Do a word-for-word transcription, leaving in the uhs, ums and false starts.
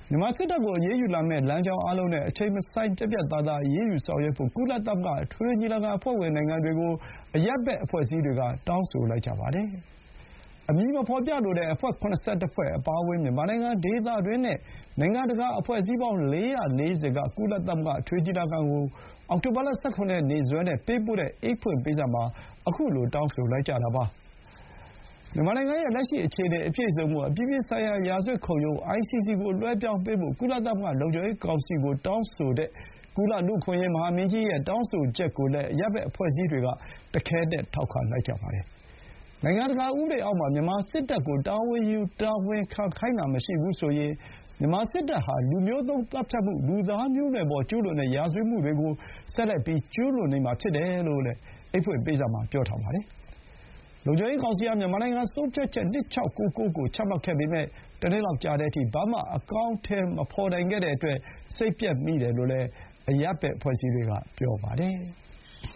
မြန်မာစစ်တပ်ကိုအရေးယူလာမယ့်လမ်းကြောင်းအားလုံးနဲ့အချိန်မဆိုင်းပြတ်ပြတ်သားသားအရေးယူဆောင်ရွက်ဖို့ကုလသမဂ္ဂအထွေထွေညီလာခံအဖွဲ့ဝင်နိုင်ငံတွေကိုအရပ်ဘက်အဖွဲ့အစည်းတွေကတောင်းဆိုလိုက်ကြပါတယ်။အမည်မဖော်ပြလိုတဲ့အဖွဲ့၇၁ ဖွဲ့အပါအဝင်မြန်မာနိုင်ငံဒေသတွင်းနဲ့နိုင်ငံတကာအဖွဲ့အစည်းပေါင်းလေးရာ၄၀ကကုလသမဂ္ဂအထွေထွေညီလာခံကိုအောက်တိုဘာလ၁၇ရက်နေ့စွဲနဲ့ပေးပို့တဲ့အိတ်ဖွင့်ပေးစာမှာခုလိုတောင်းဆိုလိုက်ကြတာပါ။မြန်မာနိုင်ငံရဲ့လက်ရှိအခြေအနေအပြည့်အစုံကိုအပြည်ပြည်ဆိုင်ရာရာဇဝတ်ခုံရုံး အိုင် စီ စီ ကိုလွှဲပြောင်းပေးဖို့ကုလသမဂ္ဂလုံခြုံရေးကောင်စီကိုတောင်းဆိုတဲ့ကုလလူ့အခွင့်အရေးမဟာမင်းကြီးရဲ့တောင်းဆိုချက်ကိုလည်းအရပ်ဘက်အဖွဲ့အစည်းတွေကတခဲနက်ထောက်ခံလိုက်ကြပါတယ်။နိုင်ငံတကာဥပဒေအောက်မှာမြန်မာစစ်တပ်ကိုတာဝန်ယူတာဝန်ခံခိုင်းတာမရှိဘူးဆိုရင်မြန်မာစစ်တပ်ဟာလူမျိုးသုဥ်းသတ်ဖြတ်မှု၊လူသားမျိုးနွယ်ပေါ်ကျူးလွန်တဲ့ရာဇဝတ်မှုတွေကိုဆက်လက်ကျူးလွန်နေမှာဖြစ်တယ်လို့လည်းအိတ်ဖွင့်ပေးစာမှာပြောထားပါတယ်။လုံခြုံရေးကောင်စီဟာမြန်မာနိုင်ငံဆုံးဖြတ်ချက်၂၆၉၉ကိုချမှတ်ခဲ့ပေမဲ့တနှစ်လောက်ကြာတဲ့အထိဘာမှအကောင်အထည်မဖော်နိုင်ခဲ့တဲ့အတွက်စိတ်ပျက်မိတယ်လို့လည်းအရပ်ဘက်အဖွဲ့အစည်းတွေကပြောပါတယ်။